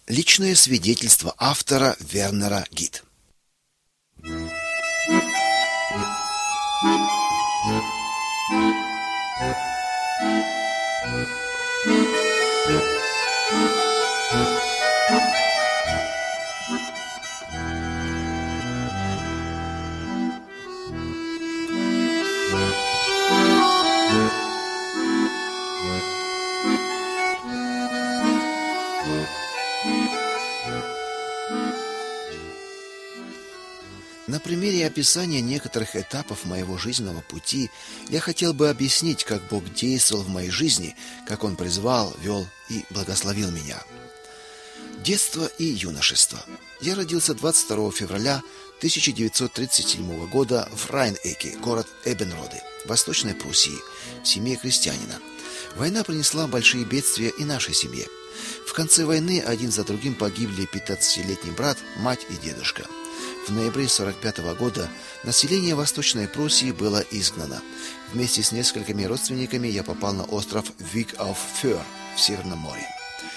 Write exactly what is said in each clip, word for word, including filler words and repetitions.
Личное свидетельство автора Вернера Гид. На примере описания некоторых этапов моего жизненного пути я хотел бы объяснить, как Бог действовал в моей жизни, как Он призвал, вел и благословил меня. Детство и юношество. Я родился двадцать второго февраля тысяча девятьсот тридцать седьмого года в Райнеке, город Эбенроде, Восточной Пруссии, в семье крестьянина. Война принесла большие бедствия и нашей семье. В конце войны один за другим погибли пятнадцатилетний брат, мать и дедушка. В ноябре сорок пятого года население Восточной Пруссии было изгнано. Вместе с несколькими родственниками я попал на остров Вик-ауф-Фёр в Северном море.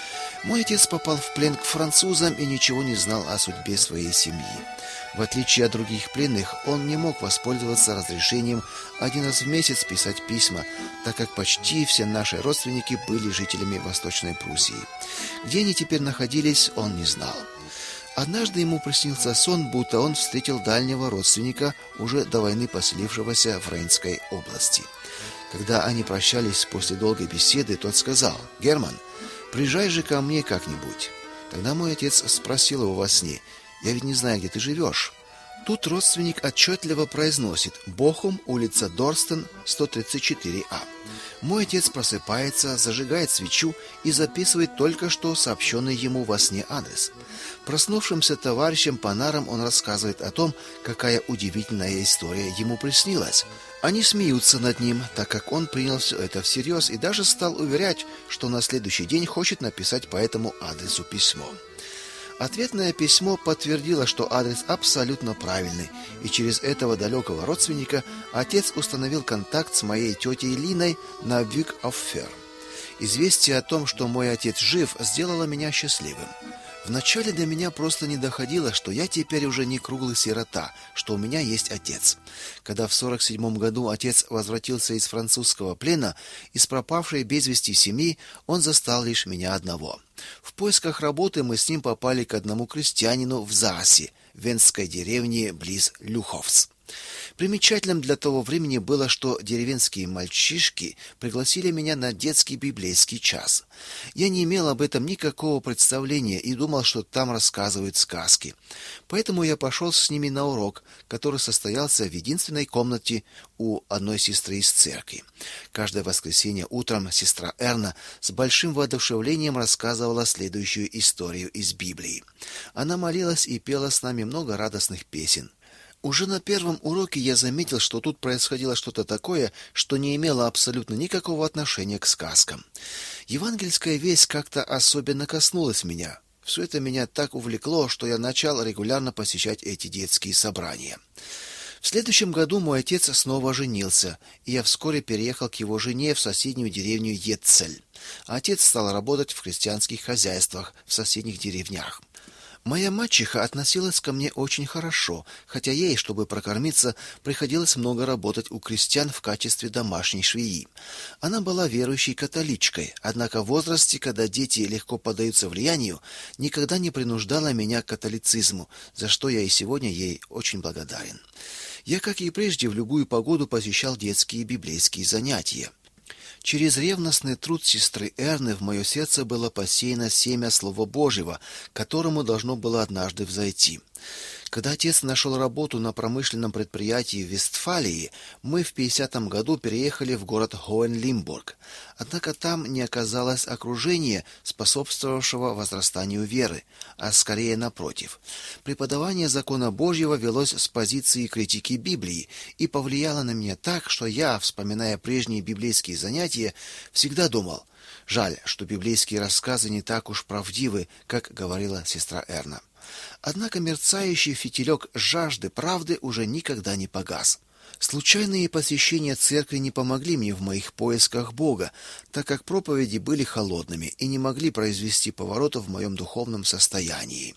Мой отец попал в плен к французам и ничего не знал о судьбе своей семьи. В отличие от других пленных, он не мог воспользоваться разрешением один раз в месяц писать письма, так как почти все наши родственники были жителями Восточной Пруссии. Где они теперь находились, он не знал. Однажды ему приснился сон, будто он встретил дальнего родственника, уже до войны поселившегося в Рейнской области. Когда они прощались после долгой беседы, тот сказал: «Герман, приезжай же ко мне как-нибудь». Тогда мой отец спросил его во сне: «Я ведь не знаю, где ты живешь». Тут родственник отчетливо произносит: «Бохум, улица Дорстен, сто тридцать четыре А». Мой отец просыпается, зажигает свечу и записывает только что сообщенный ему во сне адрес. Проснувшимся товарищам по нарам он рассказывает о том, какая удивительная история ему приснилась. Они смеются над ним, так как он принял все это всерьез и даже стал уверять, что на следующий день хочет написать по этому адресу письмо. Ответное письмо подтвердило, что адрес абсолютно правильный, и через этого далекого родственника отец установил контакт с моей тетей Линой на Вик-ауф-Фёр. Известие о том, что мой отец жив, сделало меня счастливым. Вначале до меня просто не доходило, что я теперь уже не круглый сирота, что у меня есть отец. Когда в сорок седьмом году отец возвратился из французского плена, из пропавшей без вести семьи, он застал лишь меня одного. В поисках работы мы с ним попали к одному крестьянину в Заасе, венской деревне близ Люховс. Примечательным для того времени было, что деревенские мальчишки пригласили меня на детский библейский час. Я не имел об этом никакого представления и думал, что там рассказывают сказки. Поэтому я пошел с ними на урок, который состоялся в единственной комнате у одной сестры из церкви. Каждое воскресенье утром сестра Эрна с большим воодушевлением рассказывала следующую историю из Библии. Она молилась и пела с нами много радостных песен. Уже на первом уроке я заметил, что тут происходило что-то такое, что не имело абсолютно никакого отношения к сказкам. Евангельская весть как-то особенно коснулась меня. Все это меня так увлекло, что я начал регулярно посещать эти детские собрания. В следующем году мой отец снова женился, и я вскоре переехал к его жене в соседнюю деревню Етцель. Отец стал работать в крестьянских хозяйствах в соседних деревнях. Моя мачеха относилась ко мне очень хорошо, хотя ей, чтобы прокормиться, приходилось много работать у крестьян в качестве домашней швеи. Она была верующей католичкой, однако в возрасте, когда дети легко поддаются влиянию, никогда не принуждала меня к католицизму, за что я и сегодня ей очень благодарен. Я, как и прежде, в любую погоду посещал детские библейские занятия. Через ревностный труд сестры Эрны в мое сердце было посеяно семя Слова Божьего, которому должно было однажды взойти. Когда отец нашел работу на промышленном предприятии в Вестфалии, мы в пятидесятом году переехали в город Хоенлимбург. Однако там не оказалось окружения, способствовавшего возрастанию веры, а скорее напротив. Преподавание закона Божьего велось с позиции критики Библии и повлияло на меня так, что я, вспоминая прежние библейские занятия, всегда думал: жаль, что библейские рассказы не так уж правдивы, как говорила сестра Эрна. Однако мерцающий фитилек жажды правды уже никогда не погас. Случайные посещения церкви не помогли мне в моих поисках Бога, так как проповеди были холодными и не могли произвести поворота в моем духовном состоянии.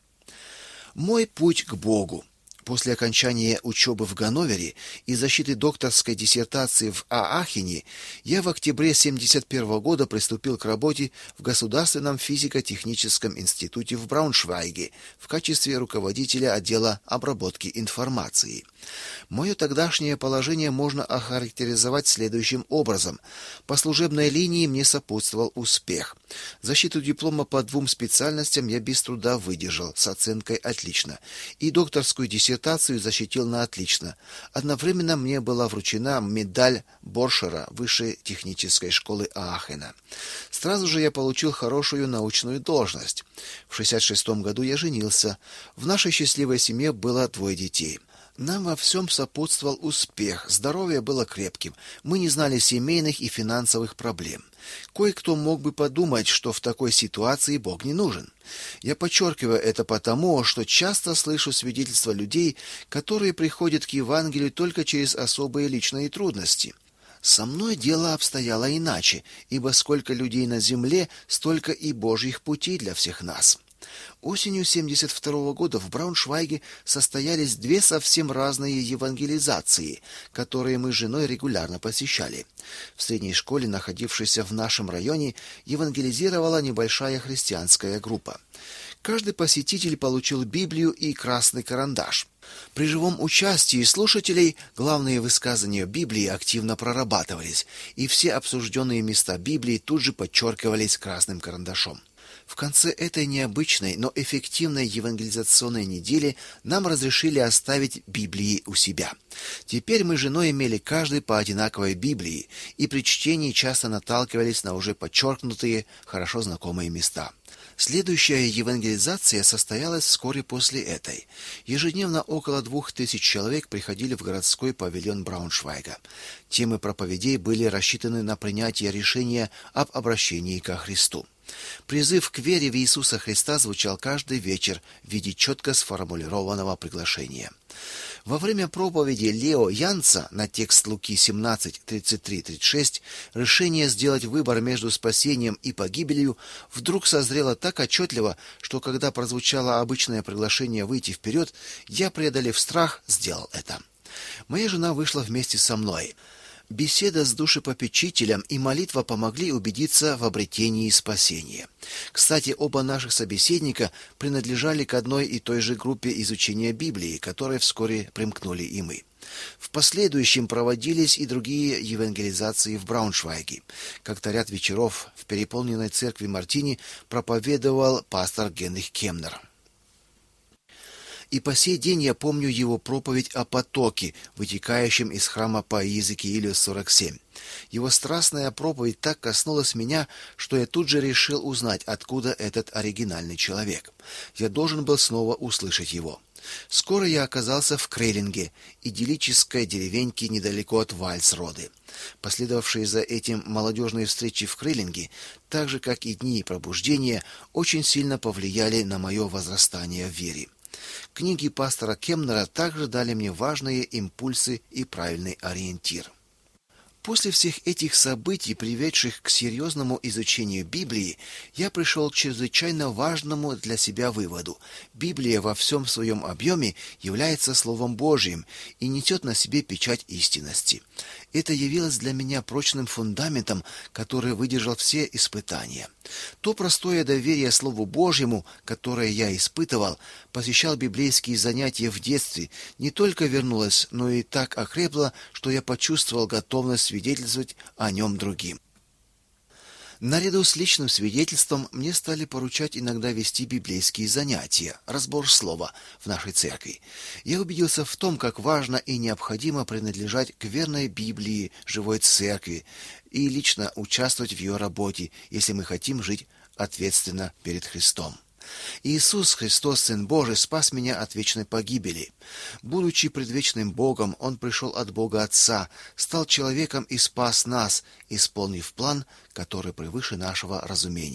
Мой путь к Богу. После окончания учебы в Ганновере и защиты докторской диссертации в Аахене я в октябре семьдесят первого года приступил к работе в Государственном физико-техническом институте в Брауншвайге в качестве руководителя отдела обработки информации. Мое тогдашнее положение можно охарактеризовать следующим образом. По служебной линии мне сопутствовал успех. Защиту диплома по двум специальностям я без труда выдержал с оценкой «отлично», и докторскую диссертацию защитил на «отлично». Одновременно мне была вручена медаль Боршера Высшей технической школы Аахена. Сразу же я получил хорошую научную должность. В шестьдесят шестом году я женился. В нашей счастливой семье было двое детей. Нам во всем сопутствовал успех, здоровье было крепким, мы не знали семейных и финансовых проблем. Кое-кто мог бы подумать, что в такой ситуации Бог не нужен. Я подчеркиваю это потому, что часто слышу свидетельства людей, которые приходят к Евангелию только через особые личные трудности. Со мной дело обстояло иначе, ибо сколько людей на земле, столько и Божьих путей для всех нас. Осенью семьдесят второго года в Брауншвайге состоялись две совсем разные евангелизации, которые мы с женой регулярно посещали. В средней школе, находившейся в нашем районе, евангелизировала небольшая христианская группа. Каждый посетитель получил Библию и красный карандаш. При живом участии слушателей главные высказания Библии активно прорабатывались, и все обсужденные места Библии тут же подчеркивались красным карандашом. В конце этой необычной, но эффективной евангелизационной недели нам разрешили оставить Библии у себя. Теперь мы с женой имели каждый по одинаковой Библии, и при чтении часто наталкивались на уже подчеркнутые, хорошо знакомые места. Следующая евангелизация состоялась вскоре после этой. Ежедневно около двух тысяч человек приходили в городской павильон Брауншвайга. Темы проповедей были рассчитаны на принятие решения об обращении ко Христу. Призыв к вере в Иисуса Христа звучал каждый вечер в виде четко сформулированного приглашения. Во время проповеди Лео Янца на текст Луки семнадцать, тридцать три тридцать шесть решение сделать выбор между спасением и погибелью вдруг созрело так отчетливо, что когда прозвучало обычное приглашение выйти вперед, я, преодолев страх, сделал это. Моя жена вышла вместе со мной. Беседа с душепопечителем и молитва помогли убедиться в обретении спасения. Кстати, оба наших собеседника принадлежали к одной и той же группе изучения Библии, к которой вскоре примкнули и мы. В последующем проводились и другие евангелизации в Брауншвайге. Как-то ряд вечеров в переполненной церкви Мартини проповедовал пастор Генрих Кемнер. И по сей день я помню его проповедь о потоке, вытекающем из храма по Иезекиилю сорок семь. Его страстная проповедь так коснулась меня, что я тут же решил узнать, откуда этот оригинальный человек. Я должен был снова услышать его. Скоро я оказался в Крейлинге, идиллической деревеньке недалеко от Вальсроды. Последовавшие за этим молодежные встречи в Крейлинге, так же как и дни пробуждения, очень сильно повлияли на мое возрастание в вере. Книги пастора Кемнера также дали мне важные импульсы и правильный ориентир. После всех этих событий, приведших к серьезному изучению Библии, я пришел к чрезвычайно важному для себя выводу. Библия во всем своем объеме является Словом Божьим и несет на себе печать истинности. Это явилось для меня прочным фундаментом, который выдержал все испытания. То простое доверие Слову Божьему, которое я испытывал, посещал библейские занятия в детстве, не только вернулось, но и так окрепло, что я почувствовал готовность свидетельствовать о нем другим. Наряду с личным свидетельством мне стали поручать иногда вести библейские занятия, разбор слова в нашей церкви. Я убедился в том, как важно и необходимо принадлежать к верной Библии, живой церкви и лично участвовать в ее работе, если мы хотим жить ответственно перед Христом. Иисус Христос, Сын Божий, спас меня от вечной погибели. Будучи предвечным Богом, Он пришел от Бога Отца, стал человеком и спас нас, исполнив план, который превыше нашего разумения.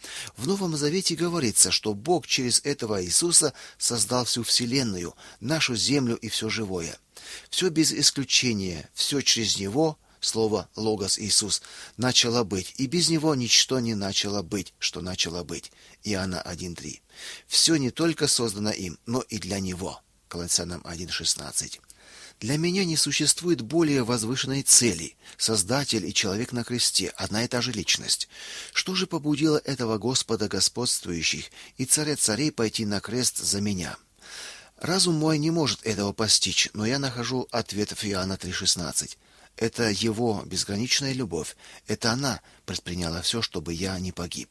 В Новом Завете говорится, что Бог через этого Иисуса создал всю вселенную, нашу землю и все живое. Все без исключения, все через Него, слово «логос» Иисус, начало быть, и без Него ничто не начало быть, что начало быть. Иоанна один три. Все не только создано им, но и для Него. Колоссянам один шестнадцать. Для меня не существует более возвышенной цели. Создатель и человек на кресте – одна и та же личность. Что же побудило этого Господа господствующих и царя царей пойти на крест за меня? Разум мой не может этого постичь, но я нахожу ответ в Иоанна три шестнадцать. Это Его безграничная любовь. Это она предприняла все, чтобы я не погиб.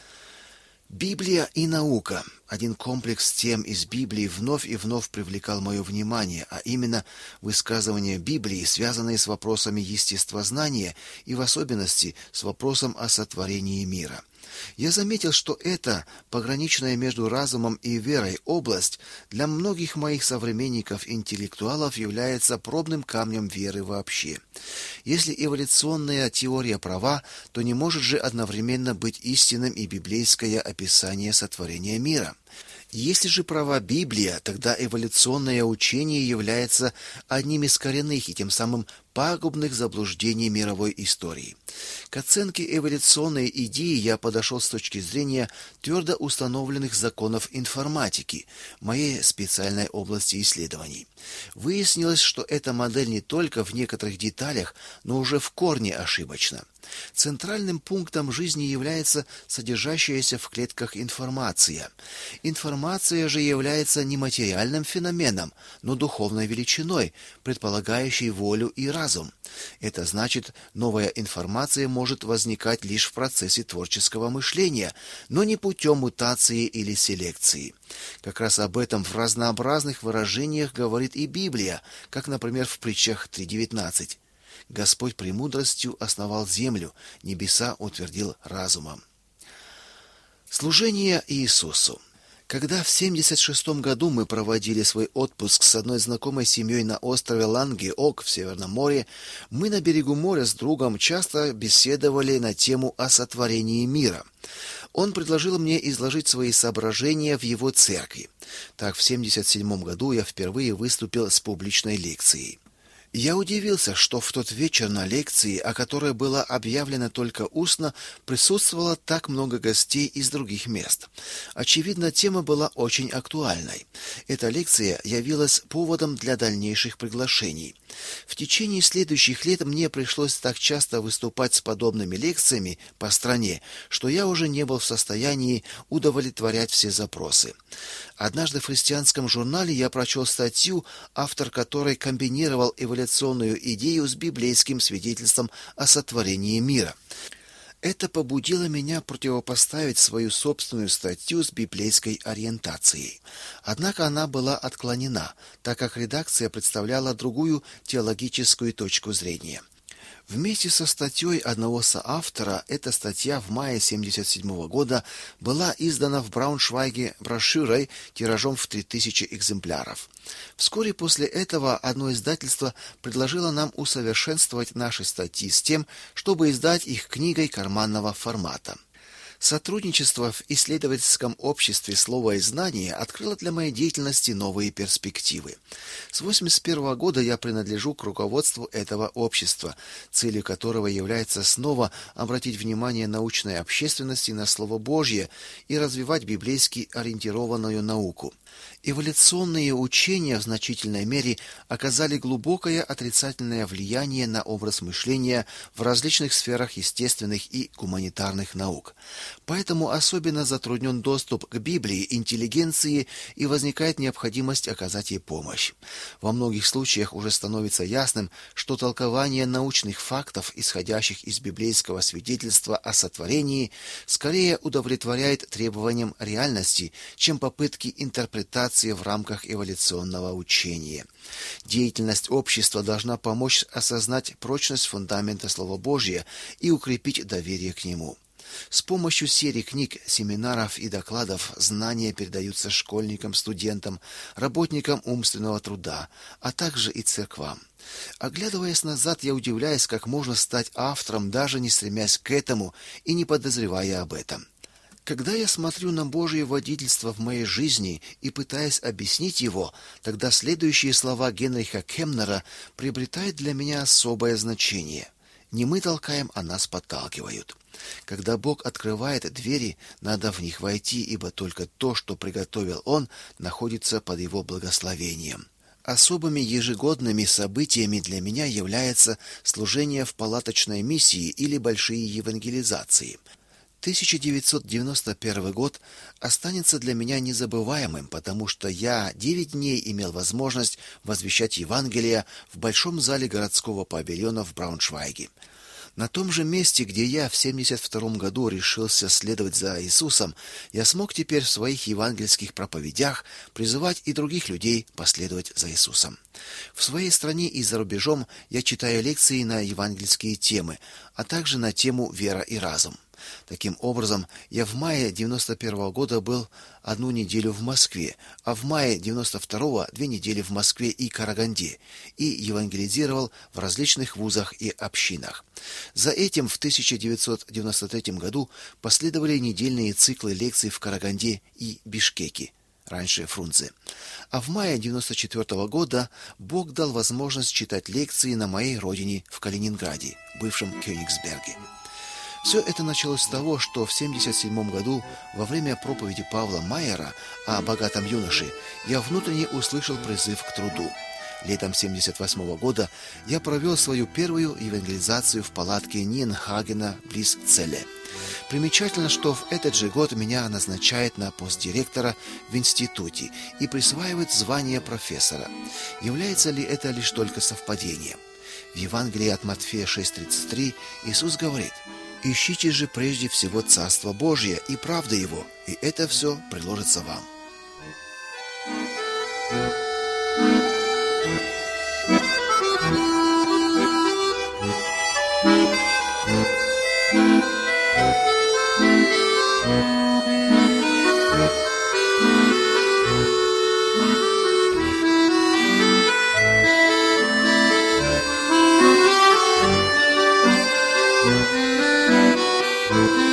Библия и наука. Один комплекс тем из Библии вновь и вновь привлекал мое внимание, а именно высказывания Библии, связанные с вопросами естествознания и в особенности с вопросом о сотворении мира. Я заметил, что эта пограничная между разумом и верой область для многих моих современников-интеллектуалов является пробным камнем веры вообще. Если эволюционная теория права, то не может же одновременно быть истинным и библейское описание сотворения мира. Если же права Библия, тогда эволюционное учение является одним из коренных и тем самым пагубных заблуждений мировой истории. К оценке эволюционной идеи я подошел с точки зрения твердо установленных законов информатики, моей специальной области исследований. Выяснилось, что эта модель не только в некоторых деталях, но уже в корне ошибочна. Центральным пунктом жизни является содержащаяся в клетках информация. Информация же является не материальным феноменом, но духовной величиной, предполагающей волю и разум. Это значит, новая информация может возникать лишь в процессе творческого мышления, но не путем мутации или селекции. Как раз об этом в разнообразных выражениях говорит и Библия, как, например, в Притчах три девятнадцать. Господь премудростью основал землю, небеса утвердил разумом. Служение Иисусу. Когда в семьдесят шестом году мы проводили свой отпуск с одной знакомой семьей на острове Лангеок в Северном море, мы на берегу моря с другом часто беседовали на тему о сотворении мира. Он предложил мне изложить свои соображения в его церкви. Так, в семьдесят седьмом году я впервые выступил с публичной лекцией. Я удивился, что в тот вечер на лекции, о которой было объявлено только устно, присутствовало так много гостей из других мест. Очевидно, тема была очень актуальной. Эта лекция явилась поводом для дальнейших приглашений. В течение следующих лет мне пришлось так часто выступать с подобными лекциями по стране, что я уже не был в состоянии удовлетворять все запросы. Однажды в христианском журнале я прочел статью, автор которой комбинировал эволюционную идею с библейским свидетельством о сотворении мира. Это побудило меня противопоставить свою собственную статью с библейской ориентацией. Однако она была отклонена, так как редакция представляла другую теологическую точку зрения. Вместе со статьей одного соавтора эта статья в мае семьдесят седьмого года была издана в Брауншвайге брошюрой тиражом в три тысячи экземпляров. Вскоре после этого одно издательство предложило нам усовершенствовать наши статьи с тем, чтобы издать их книгой карманного формата. Сотрудничество в исследовательском обществе «Слово и знание» открыло для моей деятельности новые перспективы. С восемьдесят первого года я принадлежу к руководству этого общества, целью которого является снова обратить внимание научной общественности на Слово Божье и развивать библейски ориентированную науку. Эволюционные учения в значительной мере оказали глубокое отрицательное влияние на образ мышления в различных сферах естественных и гуманитарных наук. Поэтому особенно затруднен доступ к Библии интеллигенции и возникает необходимость оказать ей помощь. Во многих случаях уже становится ясным, что толкование научных фактов, исходящих из библейского свидетельства о сотворении, скорее удовлетворяет требованиям реальности, чем попытки интерпретации в рамках эволюционного учения. Деятельность общества должна помочь осознать прочность фундамента Слова Божия и укрепить доверие к нему. С помощью серии книг, семинаров и докладов знания передаются школьникам, студентам, работникам умственного труда, а также и церквам. Оглядываясь назад, я удивляюсь, как можно стать автором, даже не стремясь к этому и не подозревая об этом. Когда я смотрю на Божье водительство в моей жизни и пытаюсь объяснить его, тогда следующие слова Генриха Кемнера приобретают для меня особое значение. Не мы толкаем, а нас подталкивают. Когда Бог открывает двери, надо в них войти, ибо только то, что приготовил Он, находится под Его благословением. Особыми ежегодными событиями для меня является служение в палаточной миссии или большие евангелизации. тысяча девятьсот девяносто первый год останется для меня незабываемым, потому что я девять дней имел возможность возвещать Евангелие в большом зале городского павильона в Брауншвайге. На том же месте, где я в семьдесят втором году решился следовать за Иисусом, я смог теперь в своих евангельских проповедях призывать и других людей последовать за Иисусом. В своей стране и за рубежом я читаю лекции на евангельские темы, а также на тему «Вера и разум». Таким образом, я в мае девяносто первого года был одну неделю в Москве, а в мае девяносто второго две недели в Москве и Караганде, и евангелизировал в различных вузах и общинах. За этим в тысяча девятьсот девяносто третьем году последовали недельные циклы лекций в Караганде и Бишкеке, раньше Фрунзе. А в мае девяносто четвертого года Бог дал возможность читать лекции на моей родине в Калининграде, бывшем Кёнигсберге. Все это началось с того, что в семьдесят седьмом году во время проповеди Павла Майера о богатом юноше я внутренне услышал призыв к труду. Летом семьдесят восьмого года я провел свою первую евангелизацию в палатке Ниенхагена близ Целе. Примечательно, что в этот же год меня назначают на пост директора в институте и присваивают звание профессора. Является ли это лишь только совпадением? В Евангелии от Матфея шесть тридцать три Иисус говорит: «Ищите же прежде всего Царство Божие и правды Его, и это все приложится вам». Thank you.